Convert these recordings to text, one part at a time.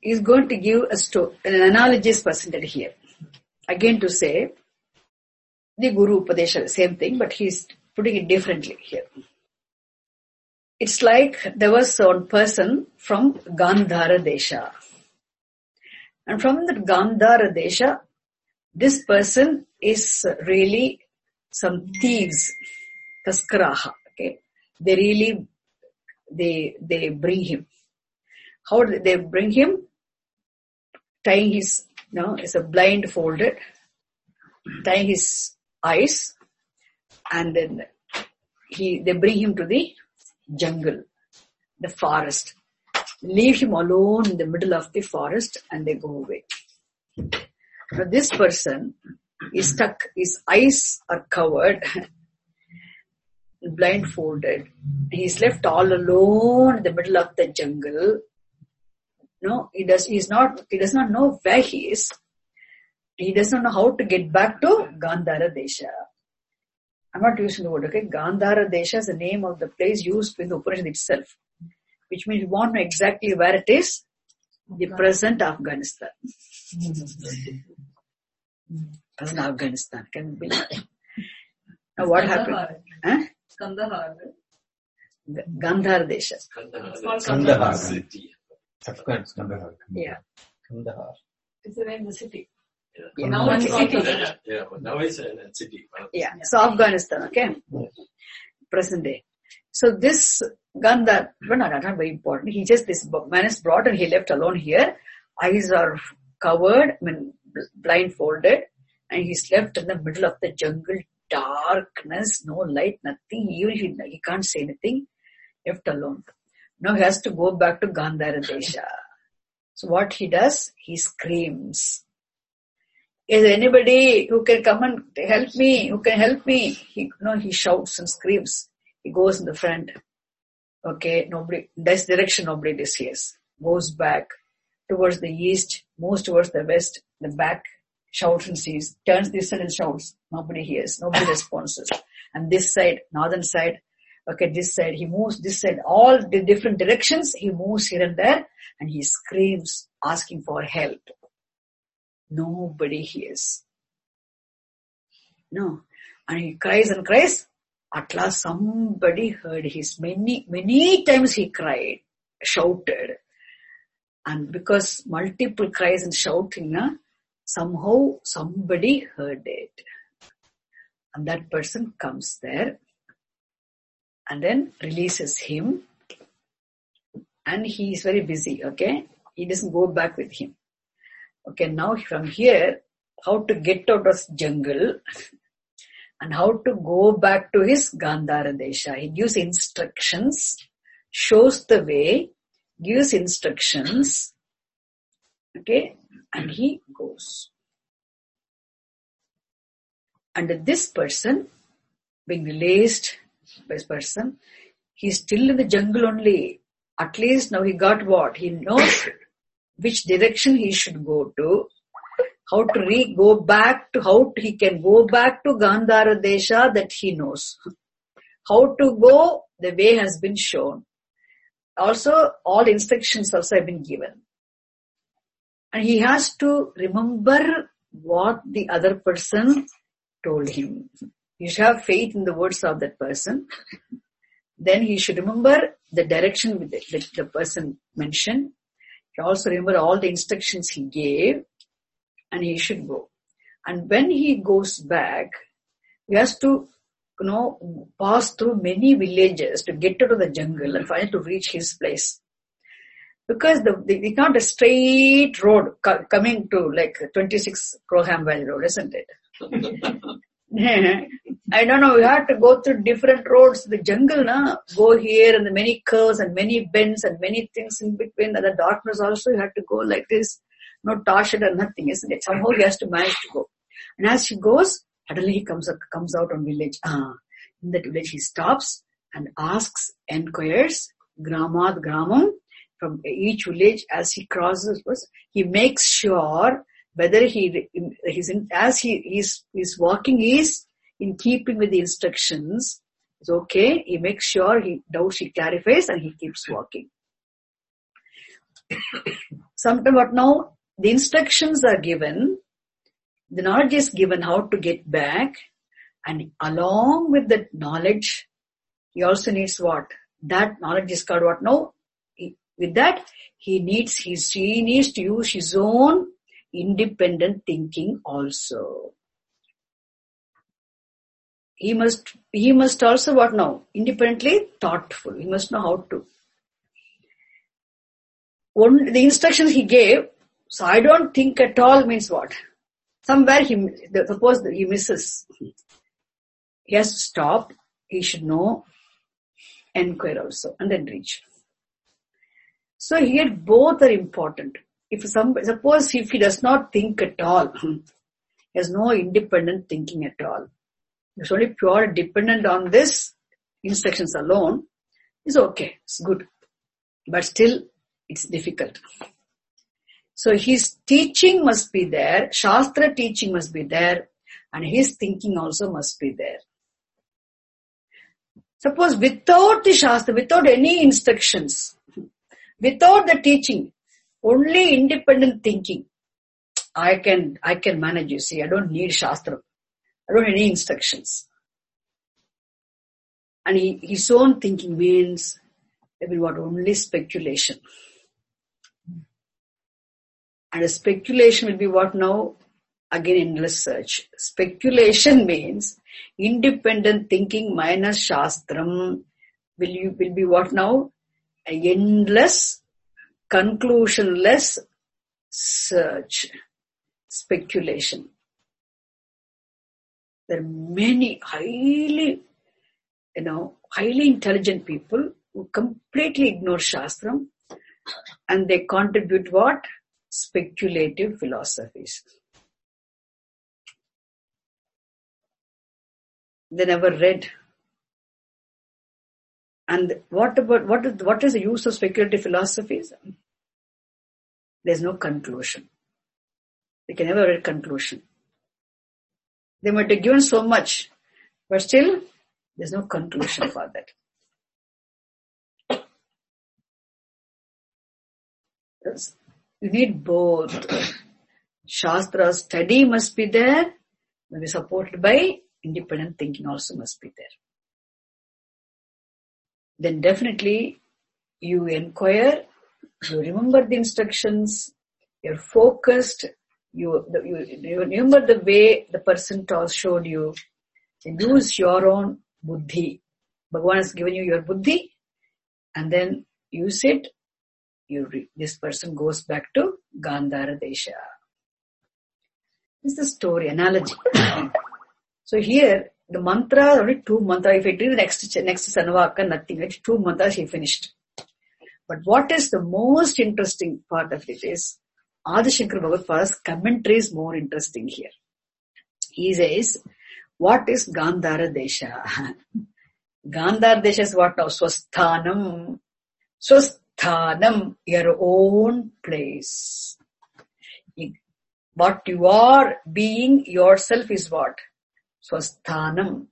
is going to give an analogy is presented here. Again to say, the Guru Upadesha, same thing, but he's putting it differently here. It's like there was one person from Gandhara Desha. And from the Gandhara Desha, this person is really some thieves, taskaraha, okay. They bring him. How do they bring him? Tying his, it's a blindfolded, tying his eyes, and then they bring him to the jungle, the forest. Leave him alone in the middle of the forest and they go away. Now this person is stuck, his eyes are covered, blindfolded. He's left all alone in the middle of the jungle. No, he does not know where he is. He does not know how to get back to Gandhara Desha. I'm not using the word, okay? Gandhara Desha is the name of the place used in the Upanishad itself, which means we want to know exactly where it is, the present Afghanistan. Present Afghanistan, can you believe it? Now what happened? Kandahar. Gandhara Desha. Kandahar city. Kandahar. Yeah. Kandahar. It's the name of the city. Yeah. Now it's city. Yeah, but now it's a city. Yeah. So Afghanistan, okay? Present day. So this Gandhar, not very important. This man is brought and he left alone here. Eyes are covered, blindfolded, and he's left in the middle of the jungle, darkness, no light, nothing. Even he can't say anything, left alone. Now he has to go back to Gandhara Desha. So what he does, he screams. Is there anybody who can come and help me? Who can help me? He shouts and screams. He goes in the front. Okay, nobody, this direction nobody sees. Goes back towards the east, moves towards the west, the back, shouts and sees, turns this side and shouts. Nobody hears, nobody responds. And this side, northern side, okay, this side, he moves this side, all the different directions, he moves here and there, and he screams, asking for help. Nobody hears. No. And he cries and cries. At last somebody heard his many times he cried, shouted. And because multiple cries and shouting, somehow somebody heard it. And that person comes there and then releases him. And he is very busy, okay? He doesn't go back with him. Okay, now from here, how to get out of jungle and how to go back to his Gandhara Desha. He gives instructions, shows the way, gives instructions, okay, and he goes. And this person, being released by this person, he's still in the jungle only. At least now he got what? He knows which direction he should go to, how to he can go back to Gandhara Desha, that he knows. How to go, the way has been shown. Also, all instructions also have been given. And he has to remember what the other person told him. You should have faith in the words of that person. Then he should remember the direction that the person mentioned. He also remember all the instructions he gave, and he should go. And when he goes back, he has to, pass through many villages to get out of the jungle and finally to reach his place. Because it's not a straight road coming to like 26 Crowham Valley Road, isn't it? I don't know, we have to go through different roads. The jungle, go here and the many curves and many bends and many things in between. And the darkness also, you have to go like this. No torch or nothing, isn't it? Somehow he has to manage to go. And as he goes, suddenly he comes out on village. In that village he stops and asks, inquires, gramad gramam, from each village as he crosses, he makes sure whether as he is walking is in keeping with the instructions. It's okay. He makes sure he clarifies and he keeps walking. Sometimes what now? The instructions are given, the knowledge is given how to get back, and along with that knowledge, he also needs what? That knowledge is called what now? With that, he needs to use his own independent thinking also. He must also what now? Independently thoughtful. He must know how to. The instructions he gave, so I don't think at all means what? Somewhere suppose he misses. He has to stop. He should know, inquire also, and then reach. So here both are important. Suppose if he does not think at all, he has no independent thinking at all. It's only pure dependent on this instructions alone. It's okay. It's good. But still, it's difficult. So his teaching must be there. Shastra teaching must be there. And his thinking also must be there. Suppose without the Shastra, without any instructions, without the teaching, only independent thinking, I can manage, you see. I don't need Shastra. I don't need any instructions. And his own thinking means, only speculation. And a speculation will be what now? Again, endless search. Speculation means independent thinking minus Shastram will be what now? An endless, conclusionless search. Speculation. There are many highly intelligent people who completely ignore Shastram and they contribute what? Speculative philosophies. They never read. And what is the use of speculative philosophies? There's no conclusion. They can never read conclusion. They might have given so much, but still there's no conclusion for that. You need both. Shastra study must be there, must be supported by independent thinking also must be there. Then definitely you inquire, you remember the instructions, you're focused, you remember the way the person showed you, and use your own buddhi. Bhagavan has given you your buddhi, and then use it. This person goes back to Gandhara Desha. This is the story, analogy. So here, the mantra, only 2 mantras. If I do the next Sanvaka, nothing. It's 2 mantras he finished. But what is the most interesting part of it is, Adi Shankara Bhagavad-Pada's commentary is more interesting here. He says, what is Gandhara Desha? Gandhara Desha is what now? Swasthanam. Swasthanam, your own place. What you are being yourself is what? Swasthanam.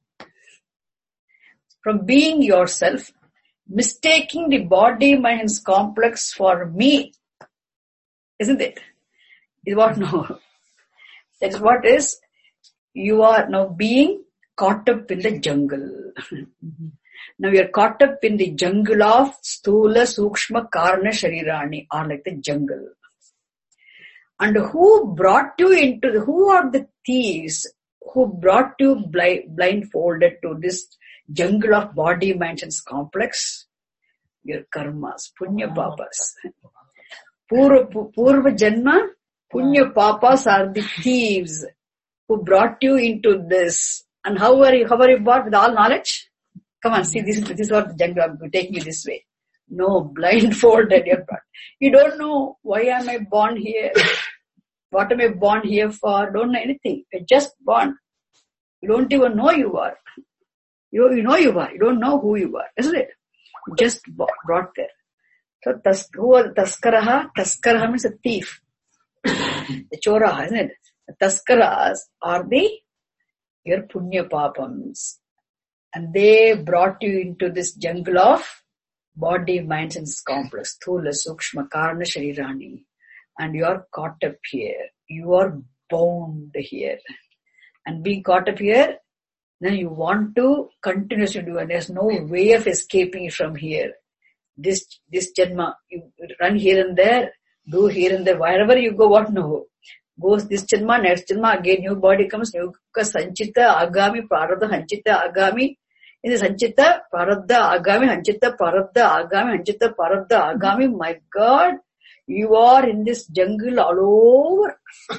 From being yourself, mistaking the body-mind complex for me, isn't it? Is what now? That is what is, you are now being caught up in the jungle. Now you are caught up in the jungle of Sthula, Sukshma, Karna, Sharirani, or like the jungle. And who are the thieves who brought you blindfolded to this jungle of body, mind and complex? Your karmas, punya papas. Purva Janma, punya papas are the thieves who brought you into this. And how are you brought with all knowledge? Come on, see, this is what the jungle will take you this way. No, blindfolded you're brought. You don't know why am I born here? What am I born here for? Don't know anything. You're just born. You don't even know you are. You know you are. You don't know who you are, isn't it? Just brought there. So, who are the Taskaraha? Taskaraha means a thief. The Choraha, isn't it? The Taskaras are your Punya Papams. And they brought you into this jungle of body, mind and complex. Thula, Sukshma, Karna, Sharirani. and you are caught up here. You are bound here. And being caught up here, then you want to continuously do, and there's no way of escaping from here. This janma, you run here and there, do here and there, wherever you go, what no. Goes this janma, next janma, again new body comes, new sanchita, agami, prarabdha, hanchita, agami. In the sanchita, prarabdha, agami, hanchita, prarabdha, agami, hanchita, prarabdha, agami. My God, you are in this jungle all over.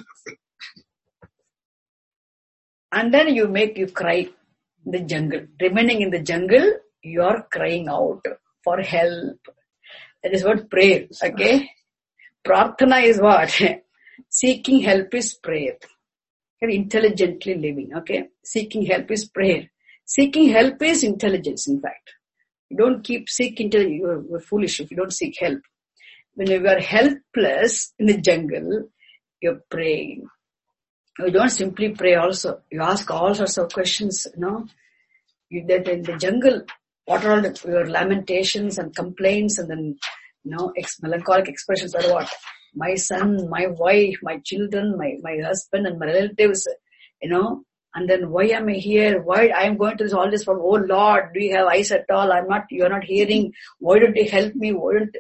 And then you cry in the jungle. Remaining in the jungle, you are crying out for help. That is what prayer, okay? Prarthana is what? Seeking help is prayer. Intelligently living, okay? Seeking help is prayer. Seeking help is intelligence, in fact. You don't keep seeking, you're foolish if you don't seek help. When you are helpless in the jungle, you're praying. You don't simply pray also. You ask all sorts of questions, that in the jungle, what are all your lamentations and complaints and then, melancholic expressions are what? My son, my wife, my children, my husband and my relatives, and then why am I here? Why I am going to all this from, oh Lord, do you have eyes at all? You are not hearing. Why don't you help me?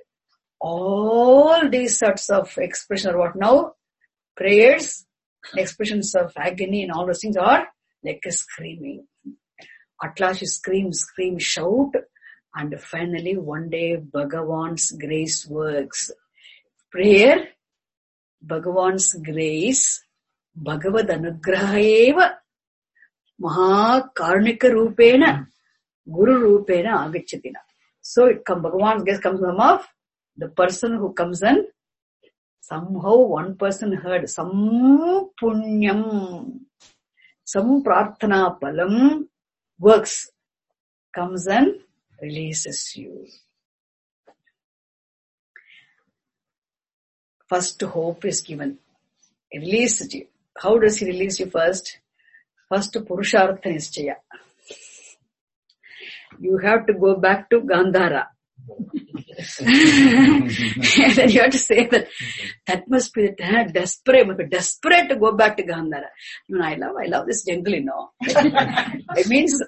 All these sorts of expressions are what now? Prayers, expressions of agony and all those things are like a screaming. At last you scream, shout, and finally one day Bhagavan's grace works. Prayer, Bhagavan's grace, Bhagavad Anugraha eva Maha Karnika Rupena, Guru Rupena Agachatina. So Bhagavan's grace comes from of the person who comes and somehow one person heard some punyam, some prarthana palam works, comes and releases you. First hope is given. He releases you. How does he release you first? First Purushartha Nischaya. You have to go back to Gandhara. And then you have to say that must be desperate. Must be desperate to go back to Gandhara. I love this jungle, It means,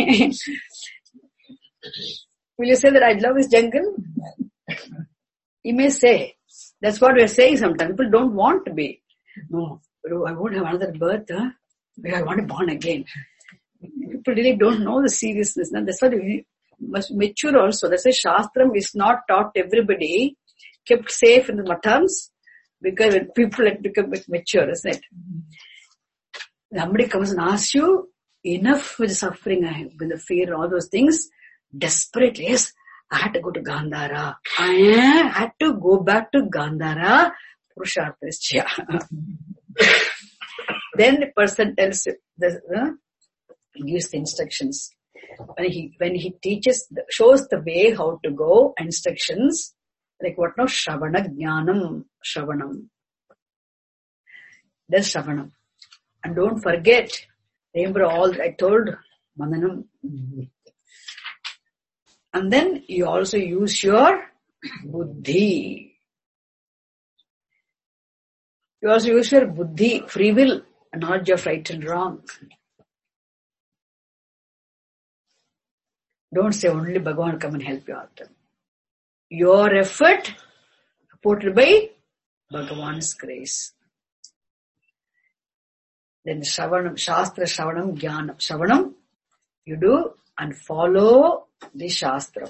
will you say that I love this jungle? You may say. That's what we are saying sometimes. People don't want to be. No, I won't have another birth. I want to born again. People really don't know the seriousness. That's why we must mature also. That's why Shastram is not taught to everybody, kept safe in the mathams, because when people become mature, isn't it? Somebody comes and asks you, enough with the suffering, with the fear, all those things, desperately, yes, I had to go to Gandhara. I had to go back to Gandhara. Purushartha Nischaya. Then the person tells you, gives the instructions. When he teaches, shows the way how to go, instructions, like what now? Shravana Jnanam. Shravanam. That's Shravanam. And don't forget, remember all I told, Mananam. And then you also use your buddhi. You also use your buddhi, free will, knowledge of right and wrong. Don't say only Bhagavan come and help you out. Your effort supported by Bhagavan's grace. Then Shravanam, Shastra, Shravanam, Jnanam. Shravanam, you do and follow the Shastra.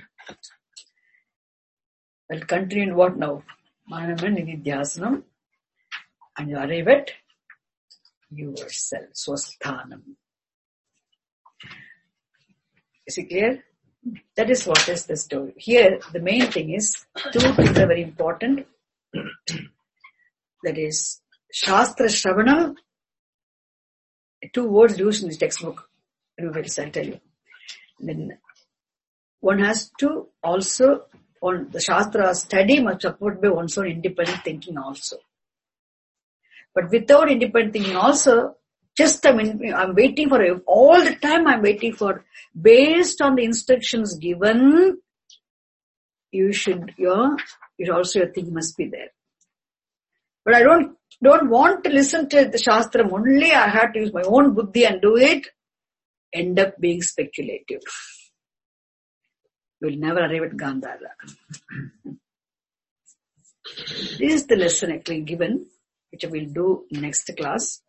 We'll continue in what now? Mananam and Nididhyasanam. And you arrive at yourself. Swasthanam. Is it clear? That is what is the story. Here, the main thing is, two things are very important. That is, Shastra Shravanam, two words used in this textbook. I'll tell you. Then, one has to also, on the Shastra study must support by one's own independent thinking also. But without independent thinking also, just I'm waiting for it. All the time I'm waiting for, based on the instructions given, also your thinking must be there. But I don't want to listen to the Shastram. Only I have to use my own buddhi and do it. End up being speculative. We'll never arrive at Gandhara. This is the lesson actually given, which I will do next class.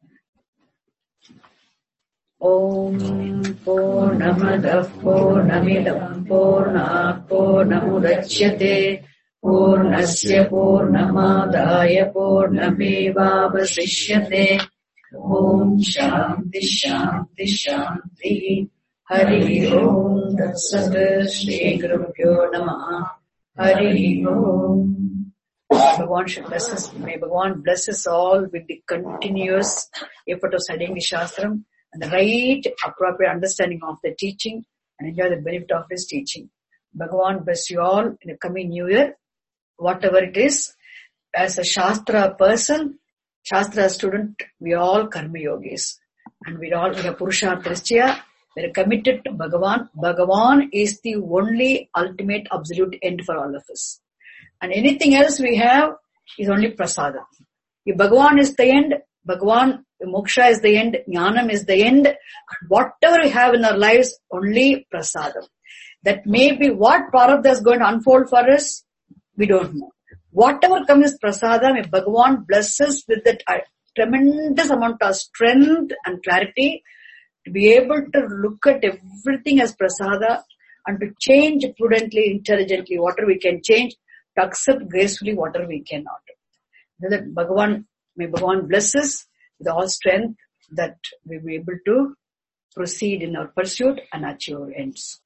Om Purnamadah Purnamidam Purnat Purnamudachyate Purnasya Purnamadaya Purnamevavasishyate. Om Shanti Shanti Shanti. Hari Om Tatsat. Shri Gurubhyo Namah. Hari Om. Bhagavan should bless us. May Bhagavan bless us all with the continuous effort of studying the Shastram and the right appropriate understanding of the teaching and enjoy the benefit of his teaching. Bhagavan bless you all in the coming new year, whatever it is. As a Shastra person, Shastra student, we are all Karma Yogis. And we are Purushartha. We are committed to Bhagavan. Bhagavan is the only ultimate absolute end for all of us. And anything else we have is only prasada. If Bhagavan is the end, Bhagavan, moksha is the end, jnanam is the end, whatever we have in our lives, only prasadam. That may be what prarabdha is going to unfold for us, we don't know. Whatever comes is prasadam, if Bhagavan blesses with that tremendous amount of strength and clarity, to be able to look at everything as prasada and to change prudently, intelligently, whatever we can change, to accept gracefully whatever we cannot. That may Bhagavan bless us with all strength that we will be able to proceed in our pursuit and achieve our ends.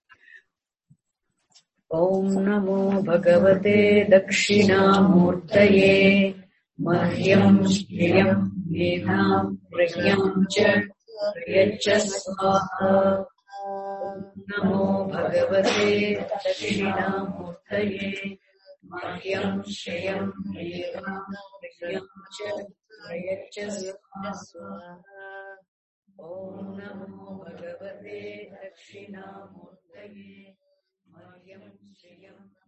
Om Namo Bhagavate Dakshinamurtaye Mahyam Shriyam Vedam Pragyam Cha Prayacha Swaha. Om Namo Bhagavate Dakshinamurtaye Mahyam Shriyam Vedam Pragyam Cha Prayacha Swaha. Om Namo Bhagavate Dakshinamurtaye Mahyam Shriyam